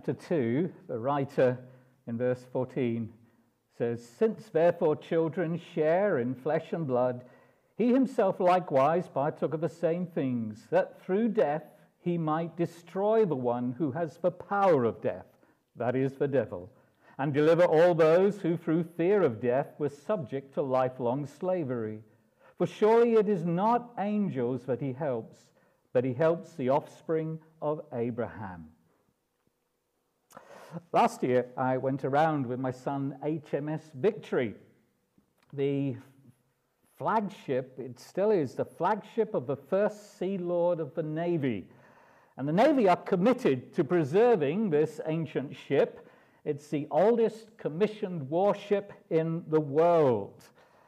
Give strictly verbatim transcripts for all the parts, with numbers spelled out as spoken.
Chapter two, the writer in verse fourteen says, "Since therefore children share in flesh and blood, he himself likewise partook of the same things, that through death he might destroy the one who has the power of death, that is, the devil, and deliver all those who through fear of death were subject to lifelong slavery. For surely it is not angels that he helps, but he helps the offspring of Abraham." Last year, I went around with my son H M S Victory, the flagship, it still is the flagship of the First Sea Lord of the Navy. And the Navy are committed to preserving this ancient ship. It's the oldest commissioned warship in the world.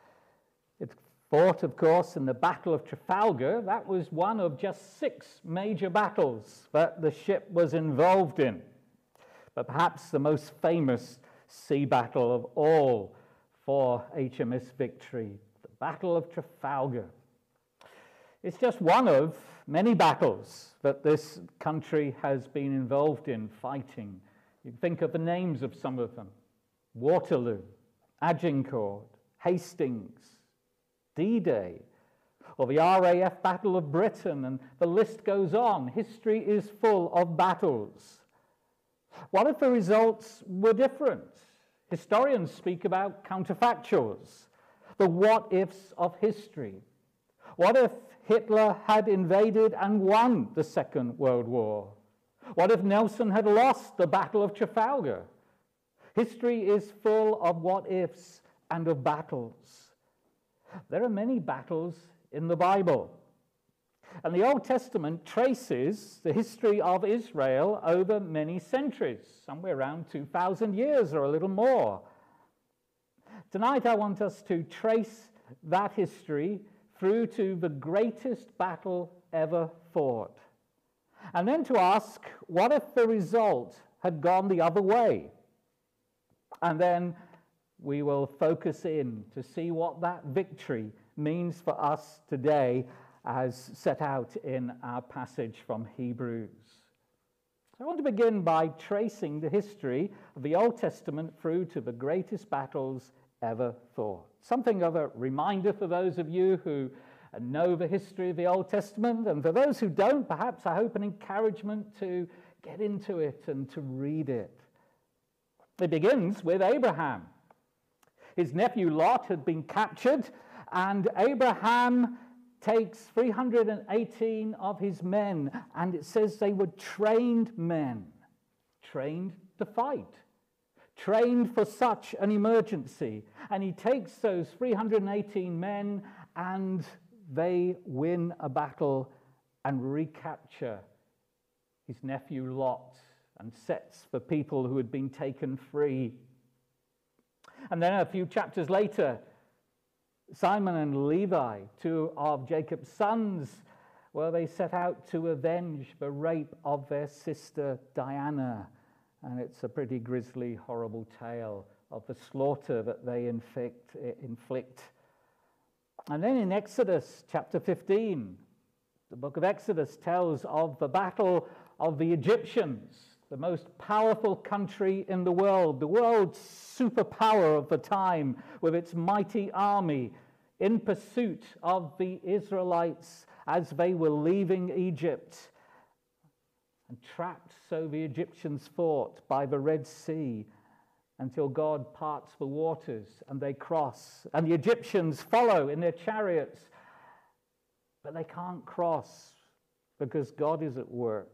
It fought, of course, in the Battle of Trafalgar. That was one of just six major battles that the ship was involved in. But perhaps the most famous sea battle of all for H M S Victory, the Battle of Trafalgar. It's just one of many battles that this country has been involved in fighting. You can think of the names of some of them: Waterloo, Agincourt, Hastings, D-Day, or the R A F Battle of Britain, and the list goes on. History is full of battles. What if the results were different? Historians speak about counterfactuals, the what-ifs of history. What if Hitler had invaded and won the Second World War? What if Nelson had lost the Battle of Trafalgar? History is full of what-ifs and of battles. There are many battles in the Bible. And the Old Testament traces the history of Israel over many centuries, somewhere around two thousand years or a little more. Tonight I want us to trace that history through to the greatest battle ever fought. And then to ask, what if the result had gone the other way? And then we will focus in to see what that victory means for us today, as set out in our passage from Hebrews. So I want to begin by tracing the history of the Old Testament through to the greatest battles ever fought. Something of a reminder for those of you who know the history of the Old Testament, and for those who don't, perhaps I hope an encouragement to get into it and to read it. It begins with Abraham. His nephew Lot had been captured, and Abraham takes three hundred eighteen of his men, and it says they were trained men, trained to fight, trained for such an emergency. And he takes those three hundred eighteen men, and they win a battle and recapture his nephew Lot, and sets the people who had been taken free. And then a few chapters later, Simon and Levi, two of Jacob's sons, well, they set out to avenge the rape of their sister Diana. And it's a pretty grisly, horrible tale of the slaughter that they inflict. inflict. And then in Exodus chapter fifteen, the book of Exodus tells of the battle of the Egyptians, the most powerful country in the world, the world's superpower of the time, with its mighty army in pursuit of the Israelites as they were leaving Egypt. And trapped, so the Egyptians fought by the Red Sea until God parts the waters and they cross. And the Egyptians follow in their chariots, but they can't cross because God is at work.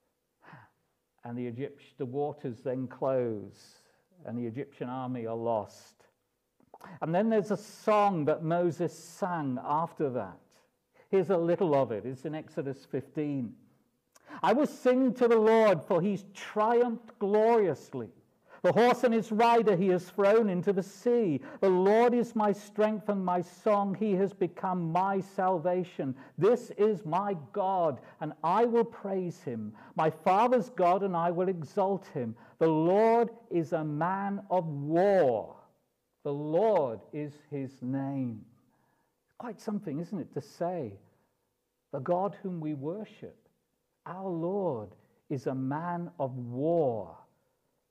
And the, Egypt, the waters then close, and the Egyptian army are lost. And then there's a song that Moses sang after that. Here's a little of it. It's in Exodus fifteen. "I will sing to the Lord, for he's triumphed gloriously. The horse and his rider he has thrown into the sea. The Lord is my strength and my song. He has become my salvation. This is my God, and I will praise him. My father's God, and I will exalt him. The Lord is a man of war. The Lord is his name." Quite something, isn't it, to say, the God whom we worship, our Lord, is a man of war.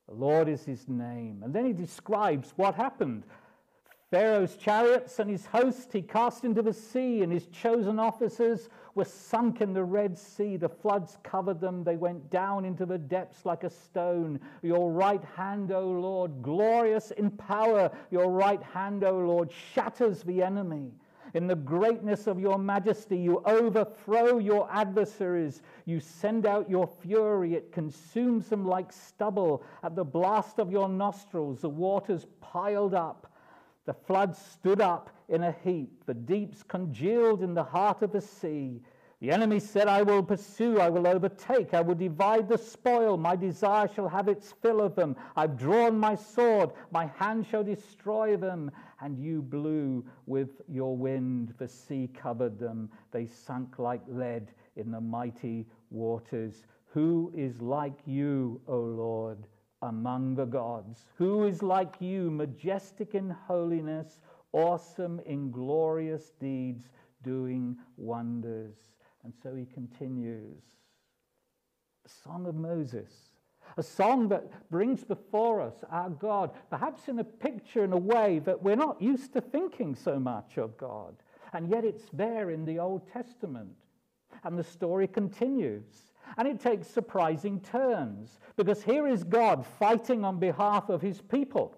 The Lord is his name. And then he describes what happened. Pharaoh's chariots and his host he cast into the sea, and his chosen officers were sunk in the Red Sea. The floods covered them. They went down into the depths like a stone. Your right hand, O Lord, glorious in power, your right hand, O Lord, shatters the enemy. In the greatness of your majesty, you overthrow your adversaries. You send out your fury. It consumes them like stubble. At the blast of your nostrils, the waters piled up. The floods stood up in a heap. The deeps congealed in the heart of the sea. The enemy said, I will pursue, I will overtake, I will divide the spoil. My desire shall have its fill of them. I've drawn my sword, my hand shall destroy them. And you blew with your wind, the sea covered them. They sunk like lead in the mighty waters. Who is like you, O Lord, among the gods? Who is like you, majestic in holiness, awesome in glorious deeds, doing wonders? And so he continues. The Song of Moses, a song that brings before us our God, perhaps in a picture, in a way that we're not used to thinking so much of God. And yet it's there in the Old Testament. And the story continues. And it takes surprising turns, because here is God fighting on behalf of his people.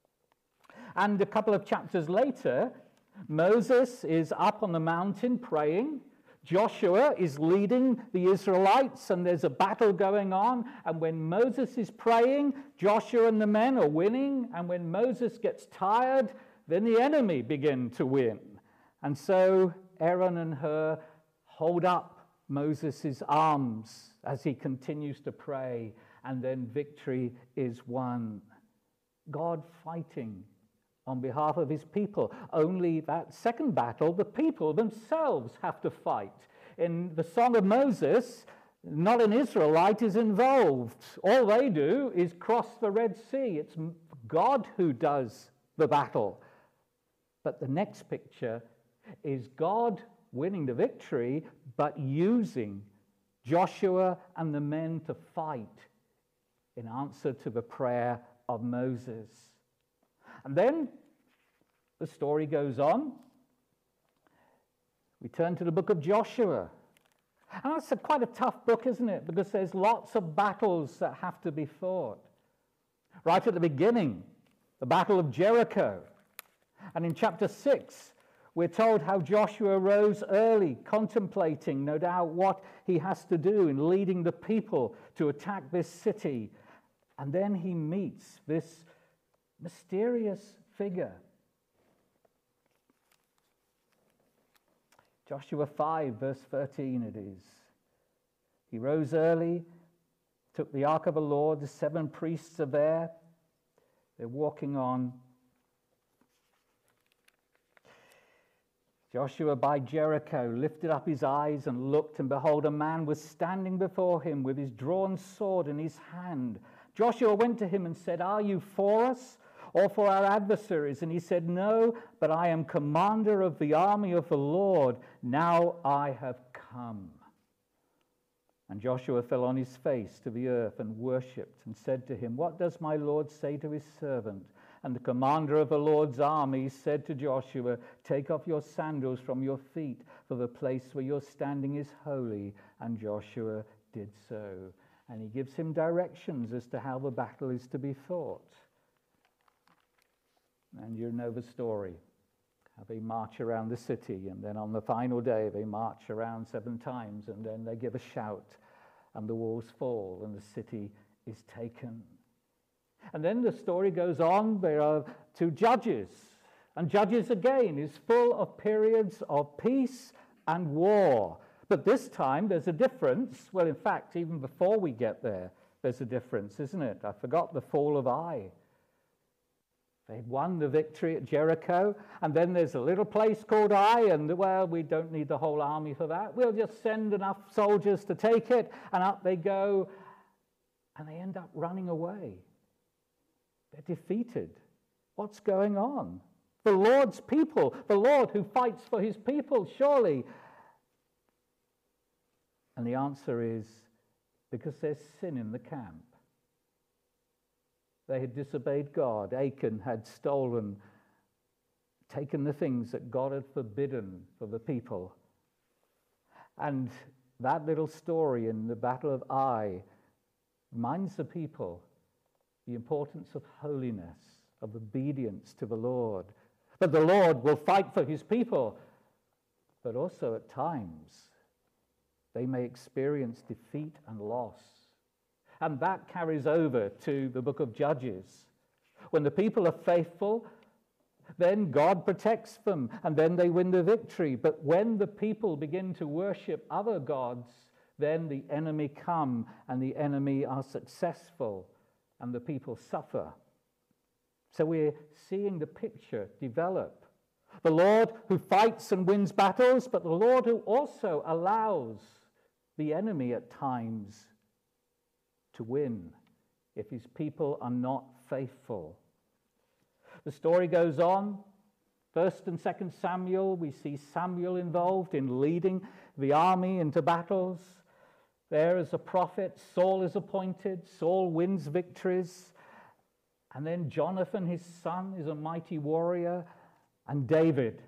And a couple of chapters later, Moses is up on the mountain praying. Joshua is leading the Israelites, and there's a battle going on. And when Moses is praying, Joshua and the men are winning. And when Moses gets tired, then the enemy begin to win. And so Aaron and Hur hold up Moses' arms as he continues to pray, and then victory is won. God fighting on behalf of his people. Only that second battle, the people themselves have to fight. In the Song of Moses, not an Israelite is involved. All they do is cross the Red Sea. It's God who does the battle. But the next picture is God winning the victory, but using Joshua and the men to fight in answer to the prayer of Moses. And then the story goes on. We turn to the book of Joshua. And that's a, quite a tough book, isn't it? Because there's lots of battles that have to be fought. Right at the beginning, the Battle of Jericho. And in chapter six, we're told how Joshua rose early, contemplating, no doubt, what he has to do in leading the people to attack this city. And then he meets this mysterious figure. Joshua five, verse thirteen it is. He rose early, took the ark of the Lord, the seven priests are there. They're walking on. Joshua by Jericho lifted up his eyes and looked, and behold, a man was standing before him with his drawn sword in his hand. Joshua went to him and said, Are you for us or for our adversaries? And he said, No, but I am commander of the army of the Lord. Now I have come. And Joshua fell on his face to the earth and worshipped and said to him, What does my Lord say to his servant? And the commander of the Lord's army said to Joshua, Take off your sandals from your feet, for the place where you're standing is holy. And Joshua did so. And he gives him directions as to how the battle is to be fought. And you know the story. How they march around the city, and then on the final day they march around seven times, and then they give a shout, and the walls fall, and the city is taken. And then the story goes on. There are two judges, and Judges again is full of periods of peace and war. But this time there's a difference. Well, in fact, even before we get there, there's a difference, isn't it? I forgot the fall of Ai. They won the victory at Jericho, and then there's a little place called Ai, and well, we don't need the whole army for that. We'll just send enough soldiers to take it, and up they go, and they end up running away. They're defeated. What's going on? The Lord's people, the Lord who fights for his people, surely. And the answer is because there's sin in the camp. They had disobeyed God. Achan had stolen, taken the things that God had forbidden for the people. And that little story in the Battle of Ai reminds the people the importance of holiness, of obedience to the Lord. But the Lord will fight for his people, but also at times they may experience defeat and loss. And that carries over to the book of Judges. When the people are faithful, then God protects them, and then they win the victory. But when the people begin to worship other gods, then the enemy come, and the enemy are successful, and the people suffer. So we're seeing the picture develop. The Lord who fights and wins battles, but the Lord who also allows the enemy at times to win if his people are not faithful. The story goes on. First and Second Samuel, we see Samuel involved in leading the army into battles. There as a prophet, Saul is appointed. Saul wins victories. And then Jonathan, his son, is a mighty warrior. And David.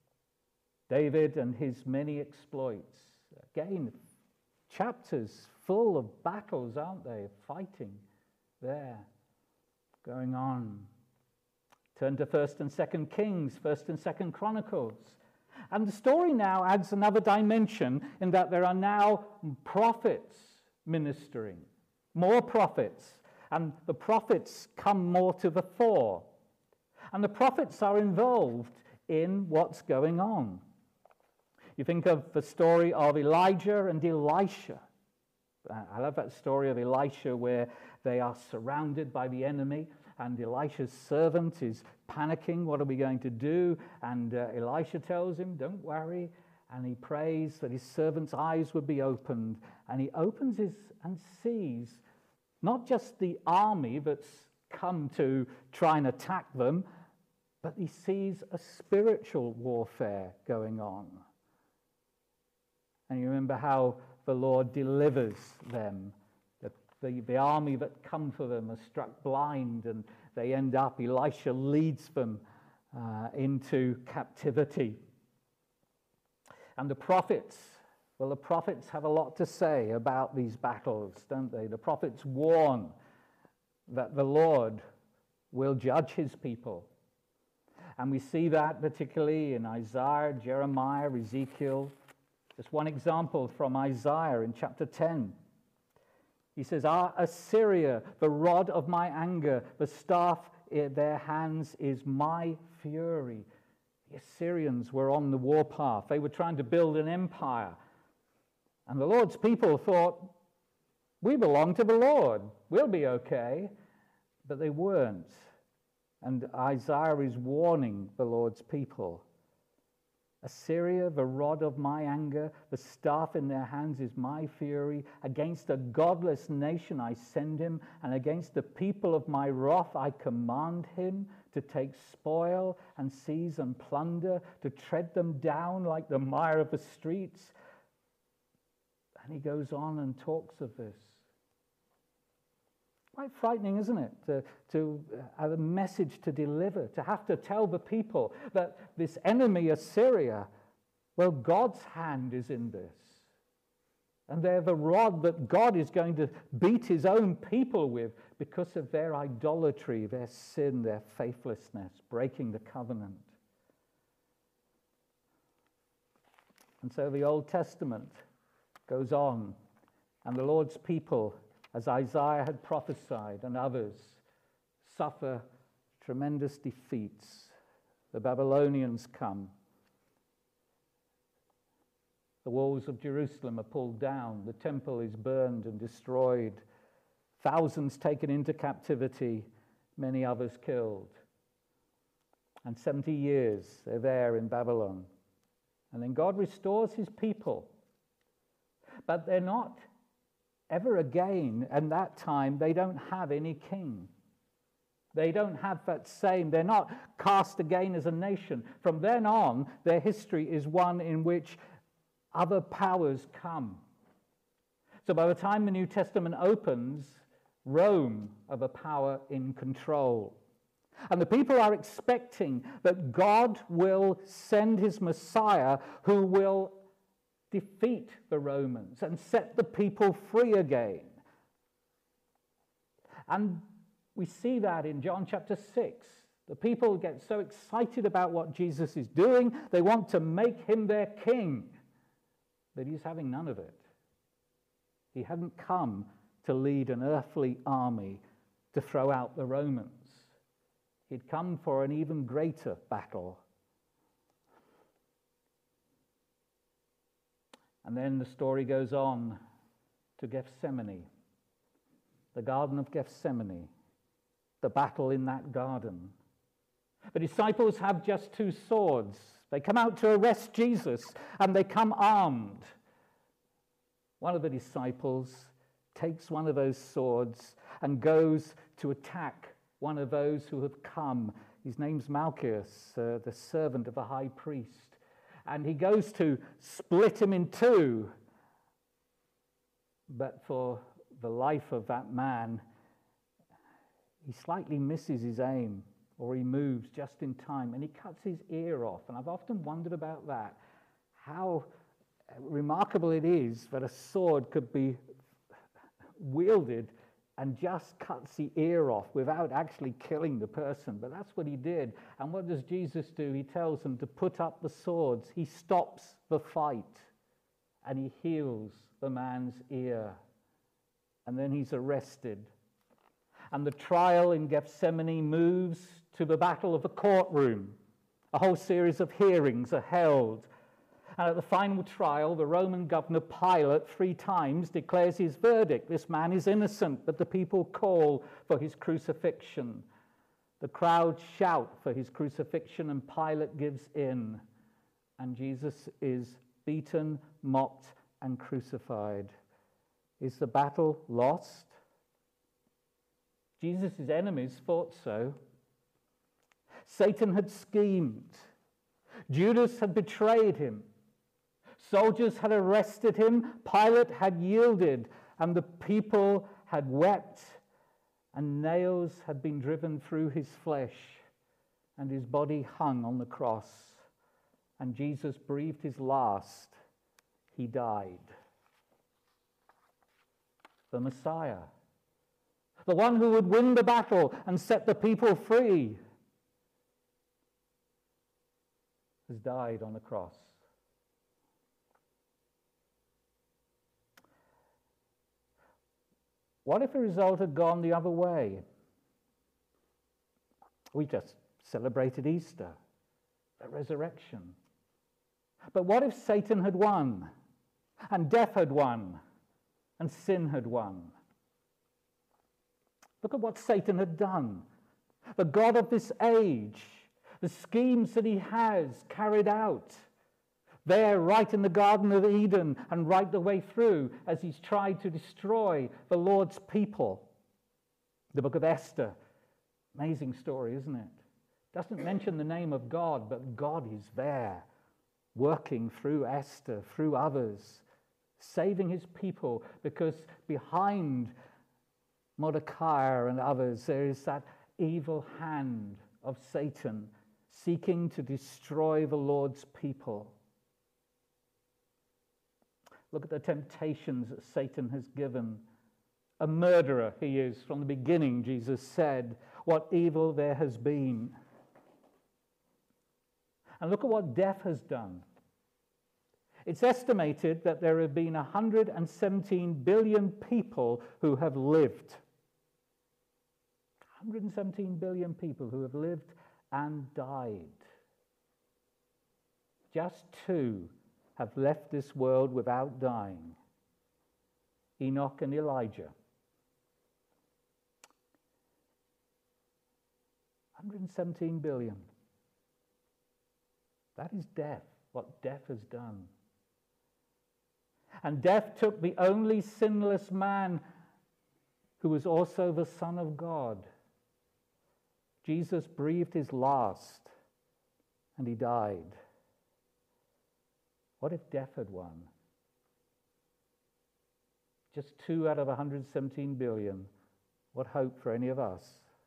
David and his many exploits. Again, chapters full of battles, aren't they? Fighting there, going on. Turn to First and Second Kings, First and Second Chronicles. And the story now adds another dimension in that there are now prophets ministering, more prophets, and the prophets come more to the fore. And the prophets are involved in what's going on. You think of the story of Elijah and Elisha. I love that story of Elisha where they are surrounded by the enemy, and Elisha's servant is panicking. What are we going to do? And uh, Elisha tells him, don't worry. And he prays that his servant's eyes would be opened. And he opens his and sees not just the army that's come to try and attack them, but he sees a spiritual warfare going on. And you remember how the Lord delivers them. The, the, the army that come for them are struck blind, and they end up, Elisha leads them uh, into captivity. And the prophets, well, the prophets have a lot to say about these battles, don't they? The prophets warn that the Lord will judge his people. And we see that particularly in Isaiah, Jeremiah, Ezekiel. Just one example from Isaiah in chapter ten. He says, Ah, Assyria, the rod of my anger, the staff in their hands is my fury. The Assyrians were on the warpath. They were trying to build an empire. And the Lord's people thought, we belong to the Lord. We'll be okay. But they weren't. And Isaiah is warning the Lord's people. Assyria, the rod of my anger, the staff in their hands is my fury. Against a godless nation I send him, and against the people of my wrath I command him to take spoil and seize and plunder, to tread them down like the mire of the streets. And he goes on and talks of this. Quite frightening, isn't it, to, to have a message to deliver, to have to tell the people that this enemy, Assyria, well, God's hand is in this. And they're the rod that God is going to beat his own people with because of their idolatry, their sin, their faithlessness, breaking the covenant. And so the Old Testament goes on, and the Lord's people, as Isaiah had prophesied and others, suffer tremendous defeats. The Babylonians come. The walls of Jerusalem are pulled down. The temple is burned and destroyed. Thousands taken into captivity, many others killed. And seventy years they're there in Babylon. And then God restores his people. But they're not ever again, and that time, they don't have any king. They don't have that same, they're not cast again as a nation. From then on, their history is one in which other powers come. So by the time the New Testament opens, Rome of a power in control. And the people are expecting that God will send his Messiah who will defeat the Romans and set the people free again. And we see that in John chapter six. The people get so excited about what Jesus is doing, they want to make him their king. But he's having none of it. He hadn't come to lead an earthly army to throw out the Romans. He'd come for an even greater battle. And then the story goes on to Gethsemane, the Garden of Gethsemane, the battle in that garden. The disciples have just two swords. They come out to arrest Jesus, and they come armed. One of the disciples takes one of those swords and goes to attack one of those who have come. His name's Malchus, uh, the servant of the high priest. And he goes to split him in two. But for the life of that man, he slightly misses his aim, or he moves just in time, and he cuts his ear off. And I've often wondered about that, how remarkable it is that a sword could be wielded and just cuts the ear off without actually killing the person. But that's what he did. And what does Jesus do? He tells them to put up the swords. He stops the fight, and he heals the man's ear. And then he's arrested. And the trial in Gethsemane moves to the battle of the courtroom. A whole series of hearings are held. And at the final trial, the Roman governor Pilate three times declares his verdict. This man is innocent, but the people call for his crucifixion. The crowd shout for his crucifixion, and Pilate gives in. And Jesus is beaten, mocked, and crucified. Is the battle lost? Jesus' enemies thought so. Satan had schemed. Judas had betrayed him. Soldiers had arrested him. Pilate had yielded, and the people had wept, and nails had been driven through his flesh, and his body hung on the cross. And Jesus breathed his last. He died. The Messiah, the one who would win the battle and set the people free, has died on the cross. What if the result had gone the other way? We just celebrated Easter, the resurrection. But what if Satan had won, and death had won, and sin had won? Look at what Satan had done. The God of this age, the schemes that he has carried out there right in the Garden of Eden and right the way through as he's tried to destroy the Lord's people. The book of Esther, amazing story, isn't it? Doesn't mention the name of God, but God is there working through Esther, through others, saving his people, because behind Mordecai and others there is that evil hand of Satan seeking to destroy the Lord's people. Look at the temptations that Satan has given. A murderer he is from the beginning, Jesus said. What evil there has been. And look at what death has done. It's estimated that there have been one hundred seventeen billion people who have lived. one hundred seventeen billion people who have lived and died. Just two have left this world without dying. Enoch and Elijah. one hundred seventeen billion. That is death, what death has done. And death took the only sinless man who was also the Son of God. Jesus breathed his last, and he died. What if death had won? Just two out of one hundred seventeen billion What hope for any of us?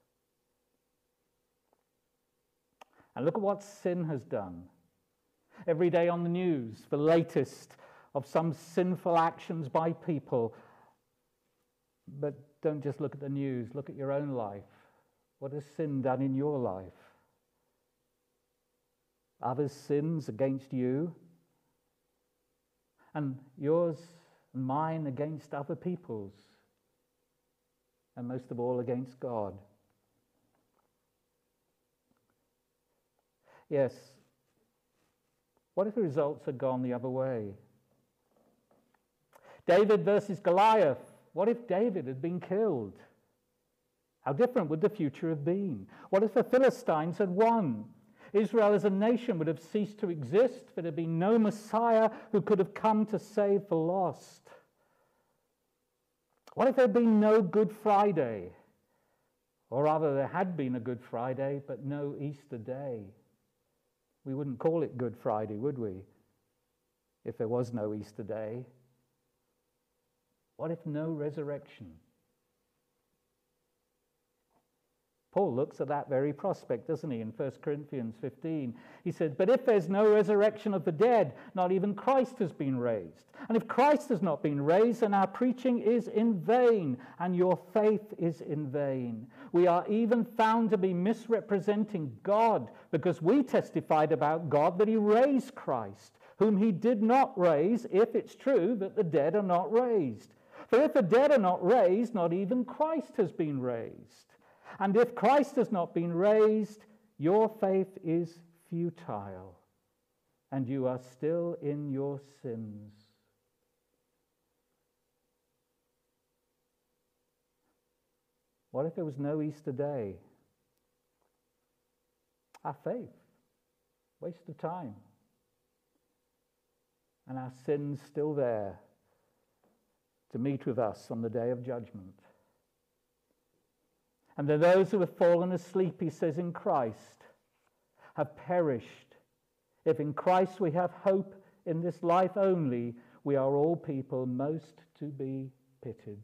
And look at what sin has done. Every day on the news, the latest of some sinful actions by people. But don't just look at the news, look at your own life. What has sin done in your life? Others' sins against you, and yours and mine against other people's, and most of all against God. Yes, what if the results had gone the other way? David versus Goliath. What if David had been killed? How different would the future have been? What if the Philistines had won? Israel as a nation would have ceased to exist. There had been no Messiah who could have come to save the lost. What if there had been no Good Friday? Or rather, there had been a Good Friday, but no Easter day. We wouldn't call it Good Friday, would we, if there was no Easter day? What if no resurrection? Paul looks at that very prospect, doesn't he, in First Corinthians fifteen. He said, but if there's no resurrection of the dead, not even Christ has been raised. And if Christ has not been raised, then our preaching is in vain, and your faith is in vain. We are even found to be misrepresenting God, because we testified about God that he raised Christ, whom he did not raise, if it's true that the dead are not raised. For if the dead are not raised, not even Christ has been raised. And if Christ has not been raised, your faith is futile, and you are still in your sins. What if there was no Easter day? Our faith, waste of time. And our sins still there to meet with us on the day of judgment. And then those who have fallen asleep, he says, in Christ, have perished. If in Christ we have hope in this life only, we are all people most to be pitied.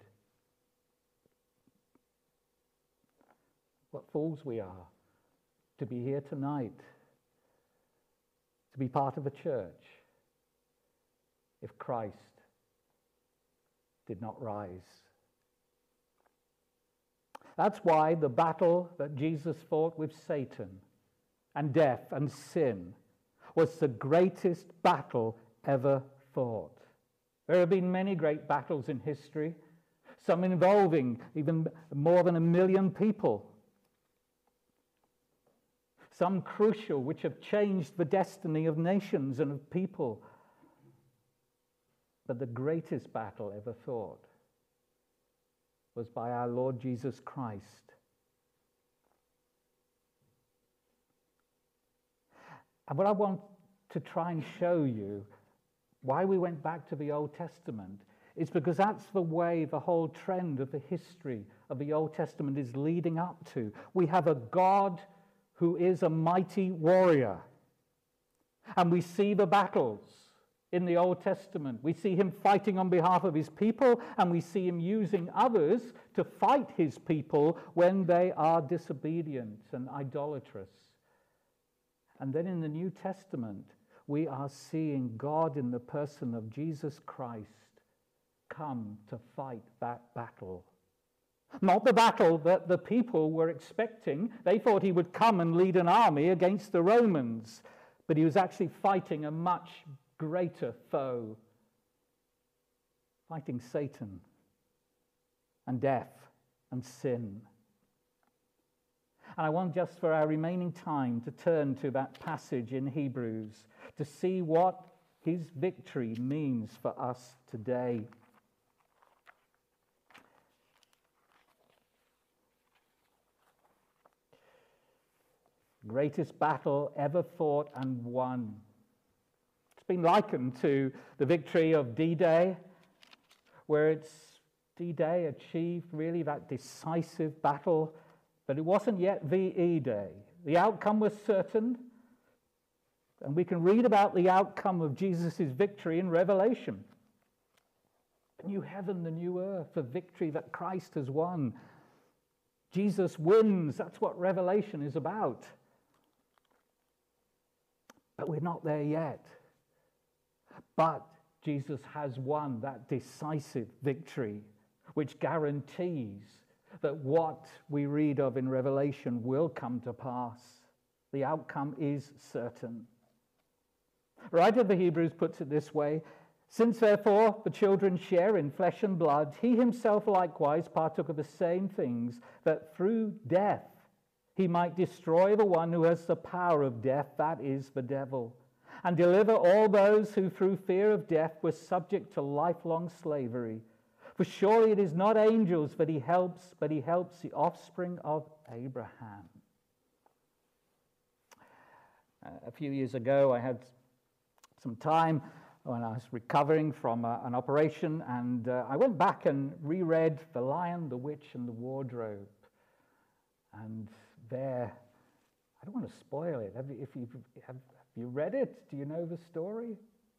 What fools we are to be here tonight, to be part of a church, if Christ did not rise. That's why the battle that Jesus fought with Satan and death and sin was the greatest battle ever fought. There have been many great battles in history, some involving even more than a million people. Some crucial, which have changed the destiny of nations and of people. But the greatest battle ever fought was by our Lord Jesus Christ. And what I want to try and show you, why we went back to the Old Testament, is because that's the way the whole trend of the history of the Old Testament is leading up to. We have a God who is a mighty warrior. And we see the battles in the Old Testament. We see him fighting on behalf of his people, and we see him using others to fight his people when they are disobedient and idolatrous. And then in the New Testament, we are seeing God in the person of Jesus Christ come to fight that battle. Not the battle that the people were expecting. They thought he would come and lead an army against the Romans, but he was actually fighting a much greater foe, fighting Satan and death and sin. And I want, just for our remaining time, to turn to that passage in Hebrews to see what his victory means for us today. Greatest battle ever fought and won. It's been likened to the victory of D-Day, where it's D-Day achieved really that decisive battle, but it wasn't yet V E Day. The outcome was certain, and we can read about the outcome of Jesus' victory in Revelation. The new heaven, the new earth, the victory that Christ has won. Jesus wins. That's what Revelation is about. But we're not there yet. But Jesus has won that decisive victory, which guarantees that what we read of in Revelation will come to pass. The outcome is certain. The writer of the Hebrews puts it this way: since therefore the children share in flesh and blood, he himself likewise partook of the same things, that through death he might destroy the one who has the power of death, that is, the devil, and deliver all those who through fear of death were subject to lifelong slavery. For surely it is not angels that he helps, but he helps the offspring of Abraham. Uh, a few years ago, I had some time when I was recovering from uh, an operation, and uh, I went back and reread The Lion, the Witch, and the Wardrobe. And there, I don't want to spoil it. Have you, if you have, have you read it? Do you know the story?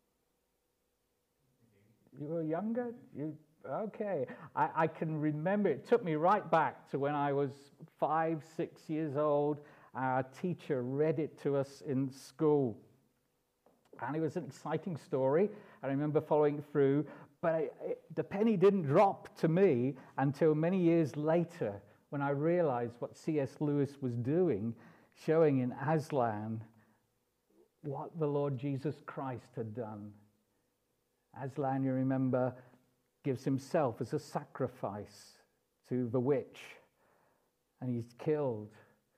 You were younger? You okay? I, I can remember. It took me right back to when I was five, six years old. Our teacher read it to us in school. And it was an exciting story. I remember following through, but I, it, the penny didn't drop to me until many years later when I realized what C S Lewis was doing, showing in Aslan what the Lord Jesus Christ had done. Aslan, you remember, gives himself as a sacrifice to the witch, and he's killed.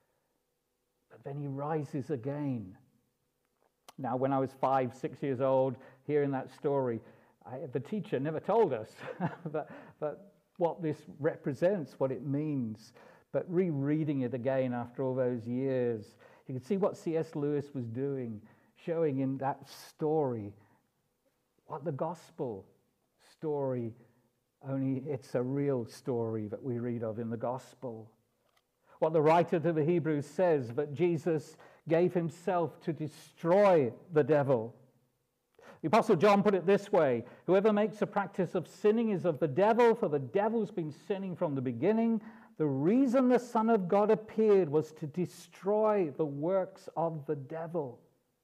But then he rises again. Now, when I was five, six years old, hearing that story, I, the teacher never told us that, that what this represents, what it means. But rereading it again after all those years, you can see what C S Lewis was doing, showing in that story what the gospel story, only it's a real story that we read of in the gospel. What the writer to the Hebrews says, that Jesus gave himself to destroy the devil. The Apostle John put it this way: whoever makes a practice of sinning is of the devil, for the devil's been sinning from the beginning. The reason the Son of God appeared was to destroy the works of the devil.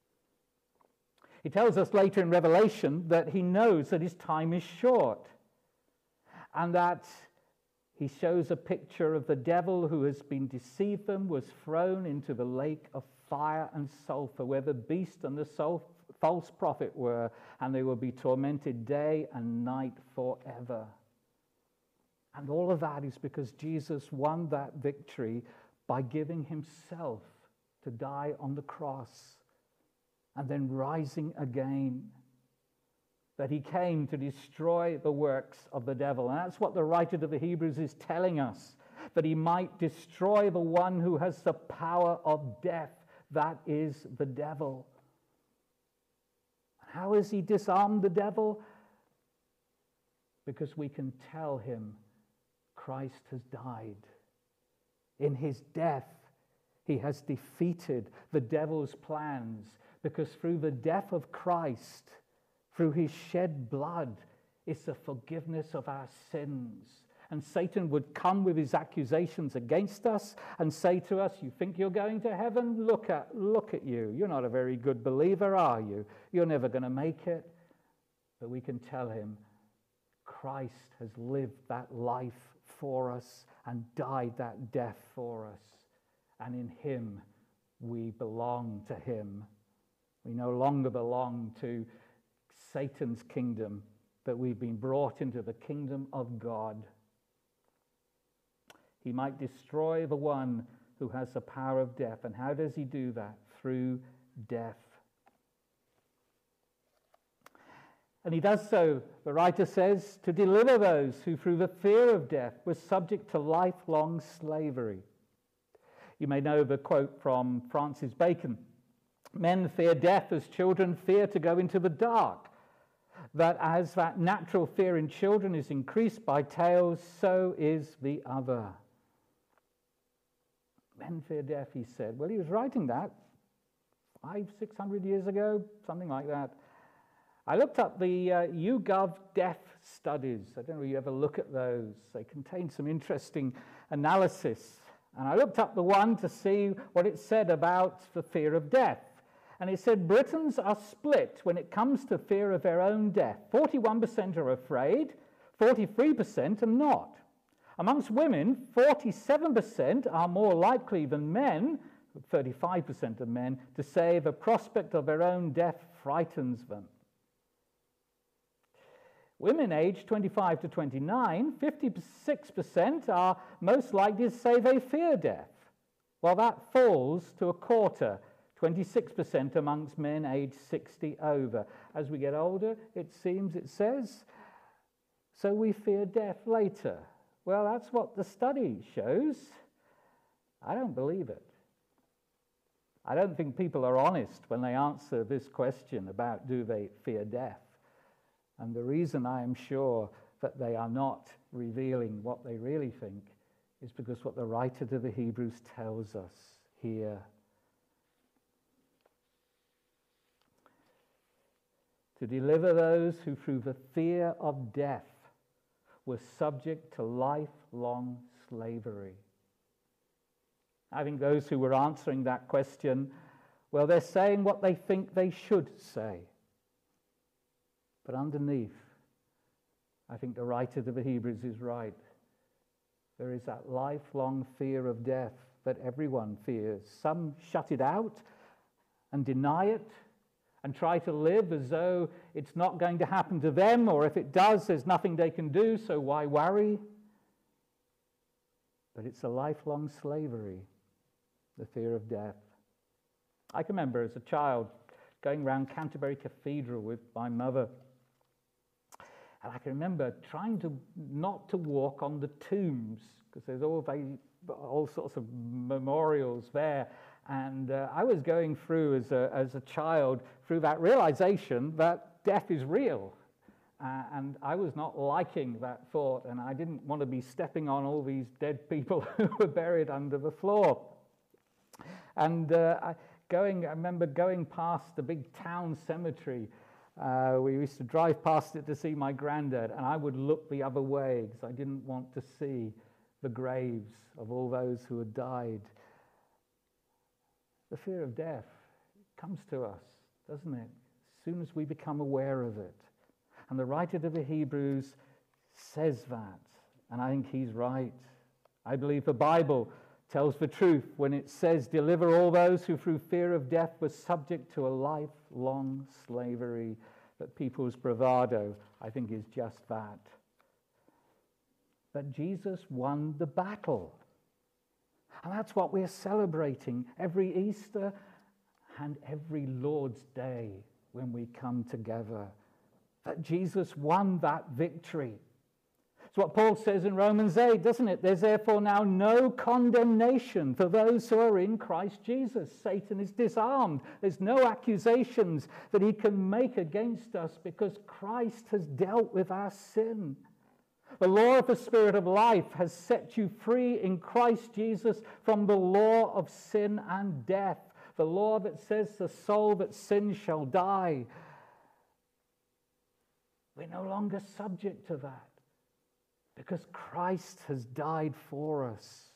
He tells us later in Revelation that he knows that his time is short, and that he shows a picture of the devil who has been deceived them, was thrown into the lake of fire and sulfur, where the beast and the false prophet were, and they will be tormented day and night forever. And all of that is because Jesus won that victory by giving himself to die on the cross and then rising again. That he came to destroy the works of the devil. And that's what the writer to the Hebrews is telling us, that he might destroy the one who has the power of death, that is the devil. How has he disarmed the devil? Because we can tell him Christ has died. In his death, he has defeated the devil's plans, because through the death of Christ, through his shed blood, is the forgiveness of our sins. And Satan would come with his accusations against us and say to us, you think you're going to heaven? Look at, look at you. You're not a very good believer, are you? You're never going to make it. But we can tell him, Christ has lived that life for us and died that death for us. And in him, we belong to him. We no longer belong to Satan's kingdom, but we've been brought into the kingdom of God. He might destroy the one who has the power of death. And how does he do that? Through death. And he does so, the writer says, to deliver those who through the fear of death were subject to lifelong slavery. You may know the quote from Francis Bacon. Men fear death as children fear to go into the dark. That as that natural fear in children is increased by tales, so is the other. Men fear death, he said. Well, he was writing that five, six hundred years ago, something like that. I looked up the uh, YouGov death studies. I don't know if you ever look at those. They contain some interesting analysis And I looked up the one to see what it said about the fear of death. And it said Britons are split when it comes to fear of their own death. forty-one percent are afraid, forty-three percent are not. Amongst women, forty-seven percent are more likely than men, thirty-five percent of men, to say the prospect of their own death frightens them. Women aged twenty-five to twenty-nine, fifty-six percent are most likely to say they fear death, while that falls to a quarter, twenty-six percent amongst men aged sixty over. As we get older, it seems it says, so we fear death later. Well, that's what the study shows. I don't believe it. I don't think people are honest when they answer this question about do they fear death. And the reason I am sure that they are not revealing what they really think is because what the writer to the Hebrews tells us here. To deliver those who through the fear of death were subject to lifelong slavery. I think those who were answering that question, well, they're saying what they think they should say. But underneath, I think the writer to the Hebrews is right. There is that lifelong fear of death that everyone fears. Some shut it out and deny it and try to live as though it's not going to happen to them, or if it does, there's nothing they can do, so why worry? But it's a lifelong slavery, the fear of death. I can remember as a child going around Canterbury Cathedral with my mother. And I can remember trying to not to walk on the tombs, because there's all, very, all sorts of memorials there. And uh, I was going through as a, as a child through that realization that death is real. Uh, and I was not liking that thought, and I didn't want to be stepping on all these dead people who were buried under the floor. And uh, I, going, I remember going past the big town cemetery. Uh, we used to drive past it to see my granddad, and I would look the other way because I didn't want to see the graves of all those who had died. The fear of death comes to us, doesn't it? As soon as we become aware of it. And the writer to the Hebrews says that, and I think he's right. I believe the Bible tells the truth when it says, deliver all those who through fear of death were subject to a lifelong slavery. That people's bravado, I think, is just that. But Jesus won the battle. And that's what we're celebrating every Easter and every Lord's Day when we come together. That Jesus won that victory. It's what Paul says in Romans eight, doesn't it? There's therefore now no condemnation for those who are in Christ Jesus. Satan is disarmed. There's no accusations that he can make against us because Christ has dealt with our sin. The law of the Spirit of life has set you free in Christ Jesus from the law of sin and death. The law that says the soul that sins shall die. We're no longer subject to that. Because Christ has died for us.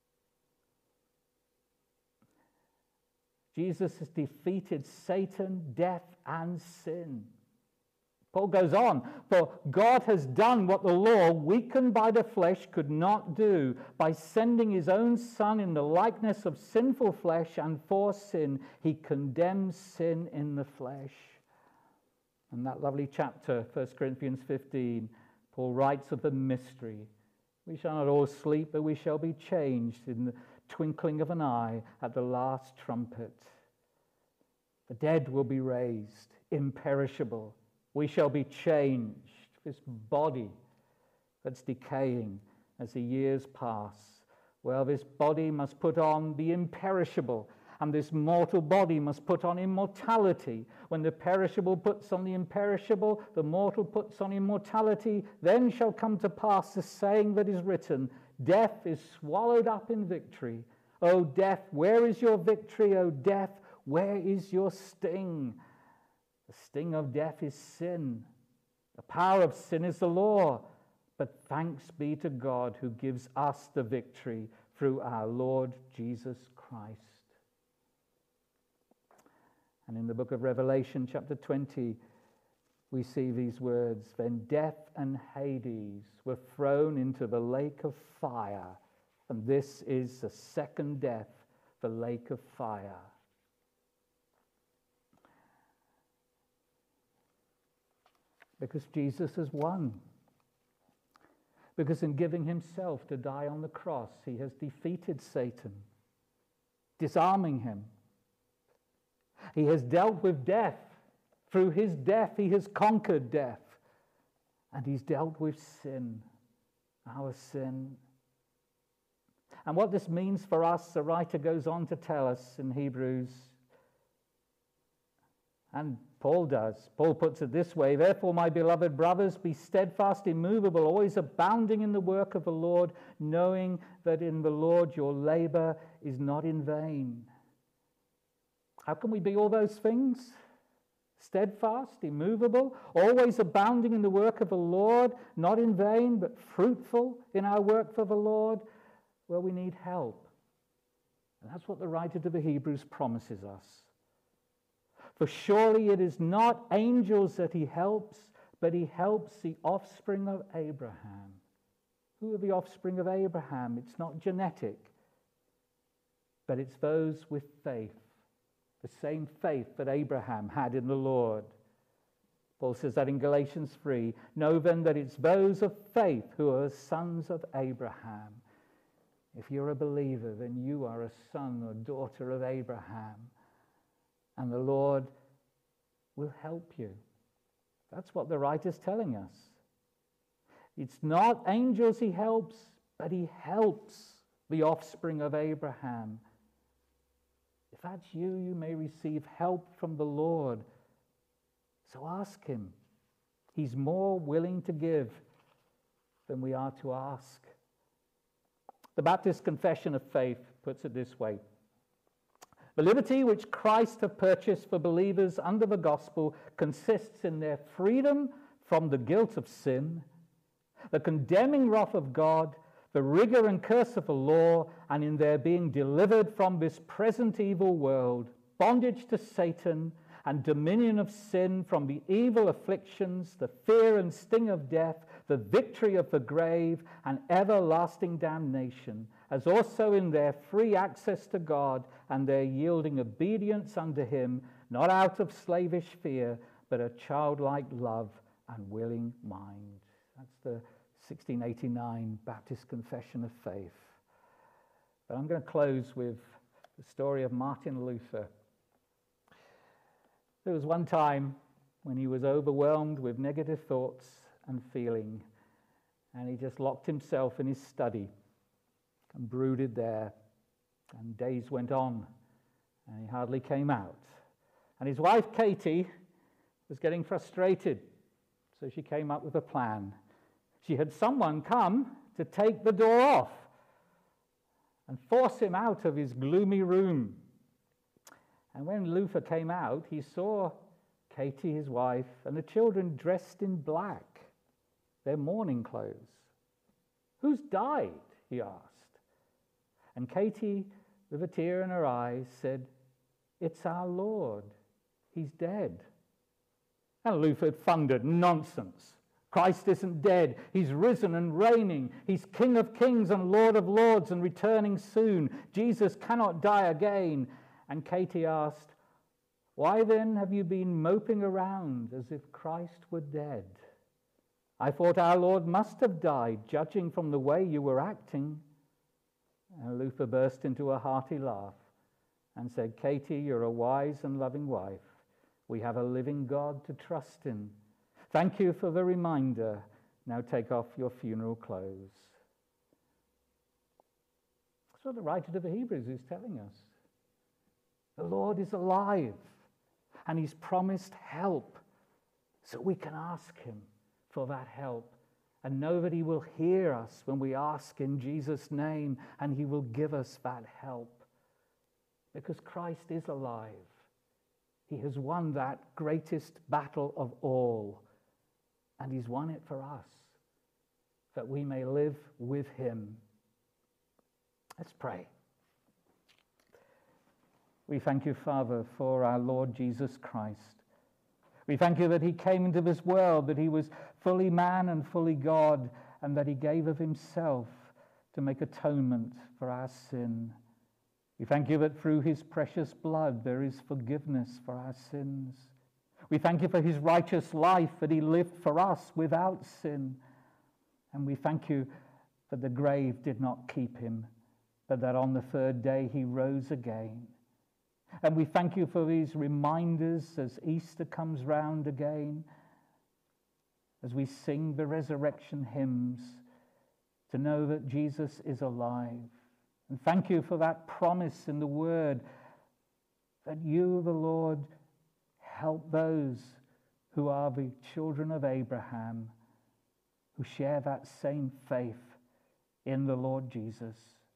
Jesus has defeated Satan, death, and sin. Paul goes on, for God has done what the law, weakened by the flesh, could not do by sending his own Son in the likeness of sinful flesh, and for sin he condemns sin in the flesh. And that lovely chapter, First Corinthians fifteen, Paul writes of the mystery. We shall not all sleep, but we shall be changed in the twinkling of an eye at the last trumpet. The dead will be raised, imperishable. We shall be changed. This body that's decaying as the years pass, well, this body must put on the imperishable, and this mortal body must put on immortality. When the perishable puts on the imperishable, the mortal puts on immortality, then shall come to pass the saying that is written, death is swallowed up in victory. O death, where is your victory? O death, where is your sting? The sting of death is sin. The power of sin is the law. But thanks be to God who gives us the victory through our Lord Jesus Christ. And in the book of Revelation, chapter twenty, we see these words, then death and Hades were thrown into the lake of fire. And this is the second death, the lake of fire. Because Jesus has won. Because in giving himself to die on the cross, he has defeated Satan, disarming him. He has dealt with death. Through his death, he has conquered death. And he's dealt with sin, our sin. And what this means for us, the writer goes on to tell us in Hebrews, and Paul does. Paul puts it this way, therefore, my beloved brothers, be steadfast, immovable, always abounding in the work of the Lord, knowing that in the Lord your labor is not in vain. How can we be all those things? Steadfast, immovable, always abounding in the work of the Lord, not in vain, but fruitful in our work for the Lord. Well, we need help. And that's what the writer to the Hebrews promises us. For surely it is not angels that he helps, but he helps the offspring of Abraham. Who are the offspring of Abraham? It's not genetic, but it's those with faith. The same faith that Abraham had in the Lord. Paul says that in Galatians three. Know then that it's those of faith who are sons of Abraham. If you're a believer, then you are a son or daughter of Abraham. And the Lord will help you. That's what the writer's telling us. It's not angels he helps, but he helps the offspring of Abraham. If that's you, you may receive help from the Lord. So ask him. He's more willing to give than we are to ask. The Baptist Confession of Faith puts it this way. The liberty which Christ hath purchased for believers under the gospel consists in their freedom from the guilt of sin, the condemning wrath of God, the rigor and curse of the law, and in their being delivered from this present evil world, bondage to Satan, and dominion of sin, from the evil afflictions, the fear and sting of death, the victory of the grave, and everlasting damnation, as also in their free access to God and their yielding obedience unto him, not out of slavish fear, but a childlike love and willing mind. That's the sixteen eighty-nine Baptist Confession of Faith. But I'm going to close with the story of Martin Luther. There was one time when he was overwhelmed with negative thoughts and feeling, and he just locked himself in his study and brooded there, and days went on, and he hardly came out. And his wife, Katie, was getting frustrated, so she came up with a plan. She had someone come to take the door off and force him out of his gloomy room. And when Luther came out, he saw Katie, his wife, and the children dressed in black, their mourning clothes. Who's died? He asked. And Katie, with a tear in her eyes, said, it's our Lord. He's dead. And Luther thundered, nonsense. Christ isn't dead. He's risen and reigning. He's King of kings and Lord of lords and returning soon. Jesus cannot die again. And Katie asked, why then have you been moping around as if Christ were dead? I thought our Lord must have died, judging from the way you were acting. And Luther burst into a hearty laugh and said, Katie, you're a wise and loving wife. We have a living God to trust in. Thank you for the reminder. Now take off your funeral clothes. That's what the writer to the Hebrews is telling us. The Lord is alive, and he's promised help, so we can ask him for that help and know that he will hear us when we ask in Jesus' name, and he will give us that help, because Christ is alive. He has won that greatest battle of all, and he's won it for us, that we may live with him. Let's pray. We thank you, Father, for our Lord Jesus Christ. We thank you that he came into this world, that he was fully man and fully God, and that he gave of himself to make atonement for our sin. We thank you that through his precious blood there is forgiveness for our sins. We thank you for his righteous life, that he lived for us without sin. And we thank you that the grave did not keep him, but that on the third day he rose again. And we thank you for these reminders as Easter comes round again, as we sing the resurrection hymns, to know that Jesus is alive. And thank you for that promise in the Word that you, the Lord, help those who are the children of Abraham, who share that same faith in the Lord Jesus.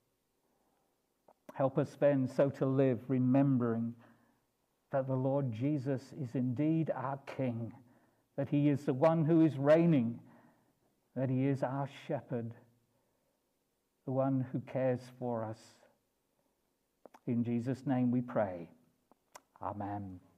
Help us then so to live, remembering that the Lord Jesus is indeed our King, that he is the one who is reigning, that he is our shepherd, the one who cares for us. In Jesus' name we pray. Amen.